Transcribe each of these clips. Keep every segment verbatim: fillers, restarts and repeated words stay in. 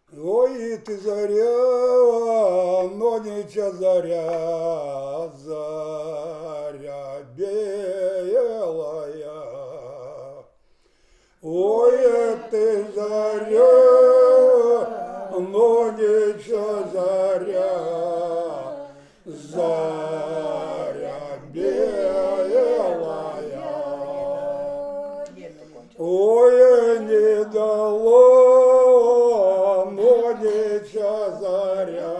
Ой, ты заря, нонича заря, заря белая. Ой, ты заря, нонича заря, заря белая. Ой, не дало, нонича заря,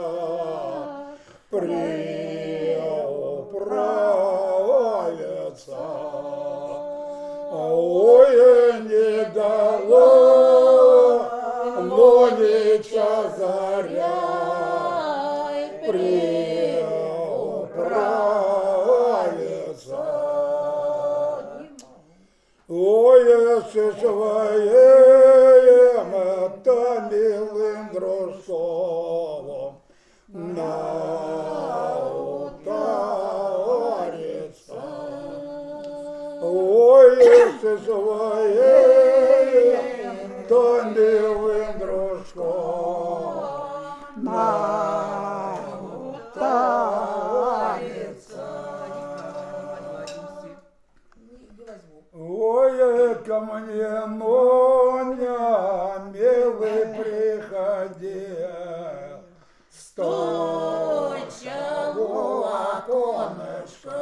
преуправиться. Ой, не дало, нонича заря, преуправиться. Ой, со своим это милым дружком наутарится. Ой, со своим то милым дружком наутарится. Ой, ко мне, Моня, милый, приходи, стуча в оконышко.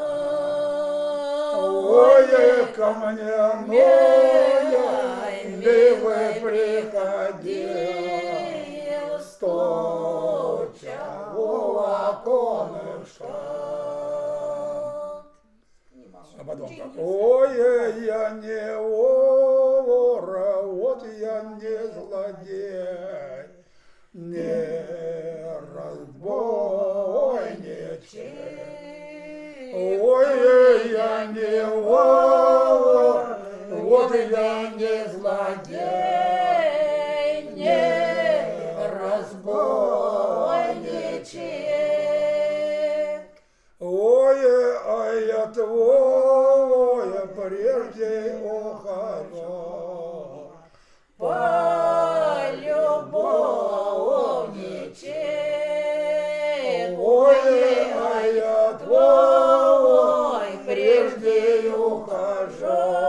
Ой, ко мне, Моня, милый, приходи, стуча в оконышко. А потом как? Ой, я не вора, вот я не злодей, не разбойничек. Ой, я не вор, вот я не злодей, не разбойничек. Ой, а я твой прежде ухожу, полюбовничек. Ой, а я твой прежде ухожу.